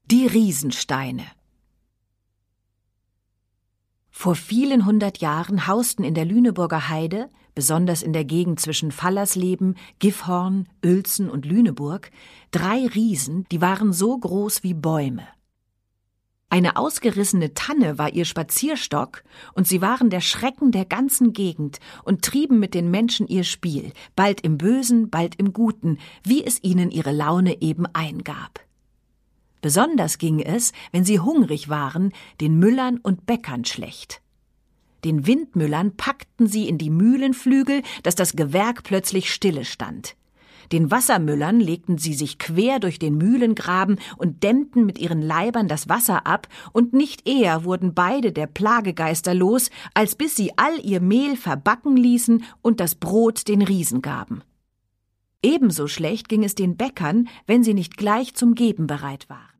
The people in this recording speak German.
Die Riesensteine. Vor vielen 100 Jahren hausten in der Lüneburger Heide, besonders in der Gegend zwischen Fallersleben, Gifhorn, Uelzen und Lüneburg, 3 Riesen, die waren so groß wie Bäume. Eine ausgerissene Tanne war ihr Spazierstock, und sie waren der Schrecken der ganzen Gegend und trieben mit den Menschen ihr Spiel, bald im Bösen, bald im Guten, wie es ihnen ihre Laune eben eingab. Besonders ging es, wenn sie hungrig waren, den Müllern und Bäckern schlecht. Den Windmüllern packten sie in die Mühlenflügel, dass das Gewerk plötzlich stille stand. Den Wassermüllern legten sie sich quer durch den Mühlengraben und dämmten mit ihren Leibern das Wasser ab, und nicht eher wurden beide der Plagegeister los, als bis sie all ihr Mehl verbacken ließen und das Brot den Riesen gaben. Ebenso schlecht ging es den Bäckern, wenn sie nicht gleich zum Geben bereit waren.